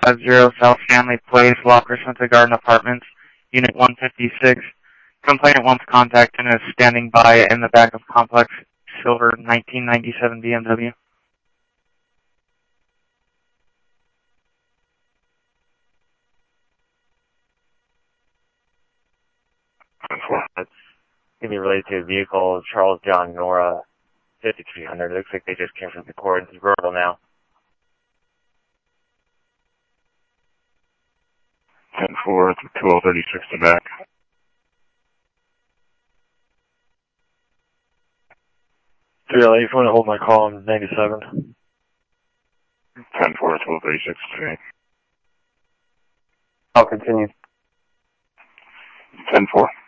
550 South Stanley Place, La Crescenta Garden Apartments, Unit 156. Complainant wants contact and is standing by in the back of complex silver 1997 BMW. That's going to be related to a vehicle, Charles John Nora 5300. It looks like they just came from the court. It's verbal now. 10-4, 1236 to back. If you want to hold my call, I'm 97. 10-4, 1236 to back. I'll continue. 10-4.